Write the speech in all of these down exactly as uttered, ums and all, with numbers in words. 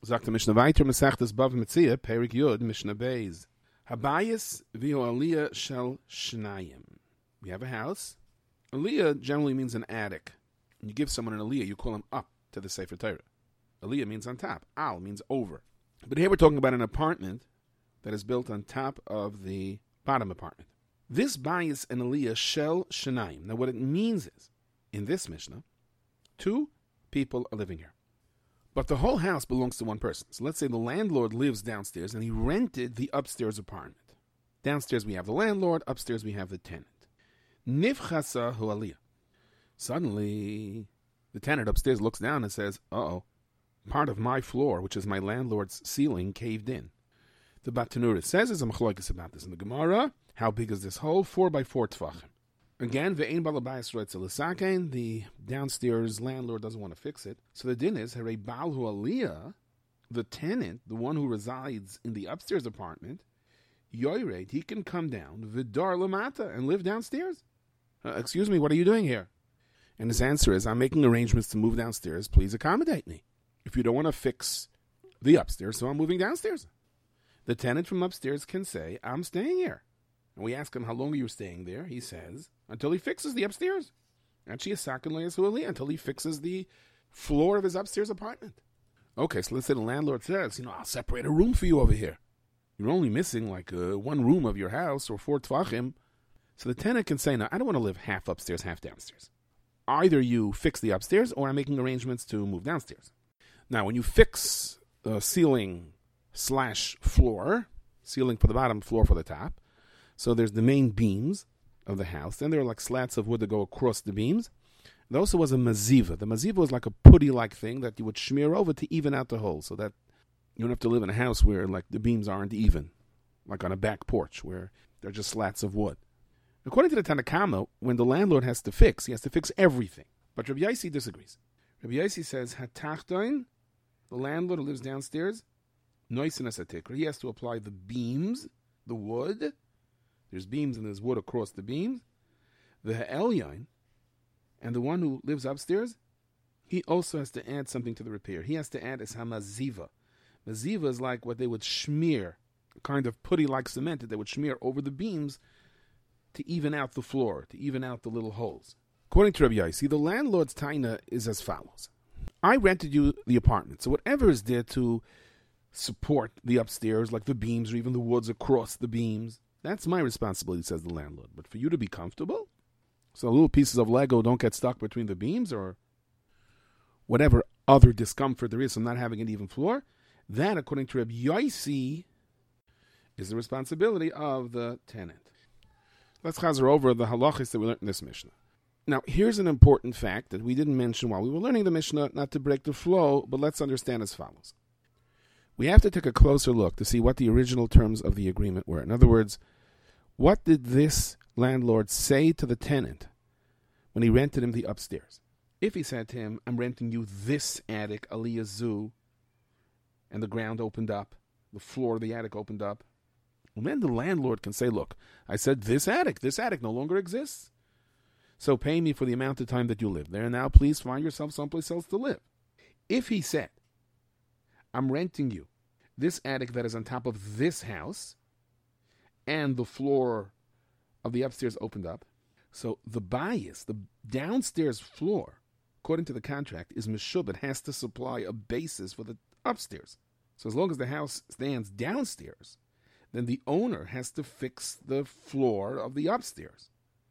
Sagt der Mishnah weiter, Mesachtes Bav Metzia, Perik Yud, Mishnah Beis. Habayis v'ho aliyah shel shnayim. We have a house. Aliyah generally means an attic. When you give someone an aliyah, you call him up to the Sefer Torah. Aliyah means on top. Al means over. But here we're talking about an apartment that is built on top of the bottom apartment. This bayis and aliyah shel shnayim. Now what it means is, in this Mishnah, two people are living here. But the whole house belongs to one person. So let's say the landlord lives downstairs and he rented the upstairs apartment. Downstairs we have the landlord, upstairs we have the tenant. Nifchasa hu aliyah. Suddenly, the tenant upstairs looks down and says, uh-oh, part of my floor, which is my landlord's ceiling, caved in. The Batanura says, there's a machloikis about this in the Gemara. How big is this hole? Four by four tefachim. Again, ve'ein balabayis roitze l'sakein, the downstairs landlord doesn't want to fix it. So the din is, harei baal hu aliyah, the tenant, the one who resides in the upstairs apartment, yoyred, he can come down, v'dar lamata, and live downstairs. Uh, excuse me, what are you doing here? And his answer is, I'm making arrangements to move downstairs, please accommodate me. If you don't want to fix the upstairs, so I'm moving downstairs. The tenant from upstairs can say, I'm staying here. And we ask him, how long are you staying there? He says, until he fixes the upstairs. Until he fixes the floor of his upstairs apartment. Okay, so let's say the landlord says, you know, I'll separate a room for you over here. You're only missing like uh, one room of your house or four tvachim. So the tenant can say, no, I don't want to live half upstairs, half downstairs. Either you fix the upstairs or I'm making arrangements to move downstairs. Now, when you fix the ceiling slash floor, ceiling for the bottom, floor for the top, so there's the main beams of the house. Then there are like slats of wood that go across the beams. There also was a maziva. The maziva was like a putty-like thing that you would smear over to even out the holes, so that you don't have to live in a house where like the beams aren't even, like on a back porch where they're just slats of wood. According to the Tanakama, when the landlord has to fix, he has to fix everything. But Rabbi Yaisi disagrees. Rabbi Yaisi says, Hatachtoin, the landlord who lives downstairs, noisenas atikra, he has to apply the beams, the wood. There's beams and there's wood across the beams. The ha'elyon, and the one who lives upstairs, he also has to add something to the repair. He has to add is hamaziva. Maziva is like what they would smear, a kind of putty-like cement that they would smear over the beams to even out the floor, to even out the little holes. According to Rabbi Yaisi, the landlord's taina is as follows. I rented you the apartment, so whatever is there to support the upstairs, like the beams or even the woods across the beams, that's my responsibility, says the landlord. But for you to be comfortable, so little pieces of Lego don't get stuck between the beams or whatever other discomfort there is from not having an even floor, that, according to Rabbi Yaisi, is the responsibility of the tenant. Let's chazer over the halachis that we learned in this Mishnah. Now, here's an important fact that we didn't mention while we were learning the Mishnah, not to break the flow, but let's understand as follows. We have to take a closer look to see what the original terms of the agreement were. In other words, what did this landlord say to the tenant when he rented him the upstairs? If he said to him, I'm renting you this attic, Aliyah Zoo, and the ground opened up, the floor of the attic opened up, well, then the landlord can say, look, I said this attic, this attic no longer exists. So pay me for the amount of time that you live there. Now please find yourself someplace else to live. If he said, I'm renting you this attic that is on top of this house, and the floor of the upstairs opened up, so the bias, the downstairs floor, according to the contract, is meshub. It has to supply a basis for the upstairs. So as long as the house stands downstairs, then the owner has to fix the floor of the upstairs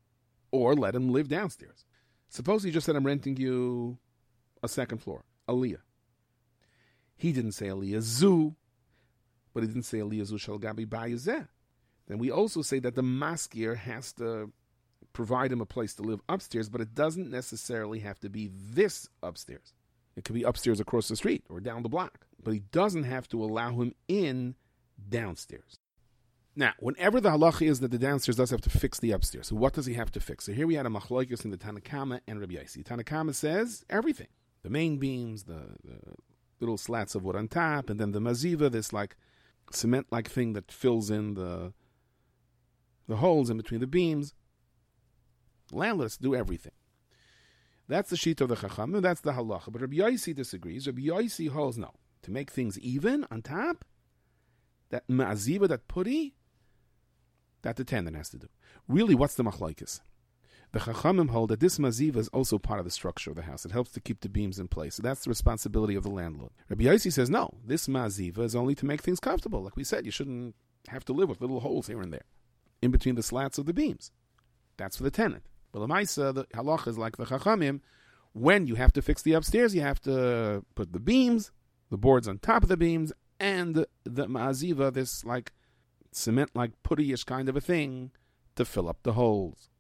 or let him live downstairs. Suppose he just said, I'm renting you a second floor, Aliyah. He didn't say Aliyah Zu, but he didn't say Aliyah Zu Shal Gabi Bayazeh. Then we also say that the maskir has to provide him a place to live upstairs, but it doesn't necessarily have to be this upstairs. It could be upstairs across the street or down the block, but he doesn't have to allow him in downstairs. Now, whenever the halacha is that the downstairs does have to fix the upstairs, so what does he have to fix? So here we had a machlokes in the Tanakama and Rabbi Yaisi. Tanakama says everything. The main beams, the, the little slats of wood on top, and then the maziva, this like cement-like thing that fills in the the holes in between the beams. Landlords do everything. That's the sheet of the Chacham, and that's the halacha. But Rabbi Yaisi disagrees. Rabbi Yaisi holds no. to make things even on top, that ma'aziva, that putty, that the tenant has to do. Really, what's the machlokes? The Chachamim hold that this maziva is also part of the structure of the house. It helps to keep the beams in place. So that's the responsibility of the landlord. Rabbi Yossi says, no, this maziva is only to make things comfortable. Like we said, you shouldn't have to live with little holes here and there in between the slats of the beams. That's for the tenant. But the Maisa, the halacha is like the Chachamim. When you have to fix the upstairs, you have to put the beams, the boards on top of the beams, and the, the maziva, this like cement-like putty-ish kind of a thing, to fill up the holes.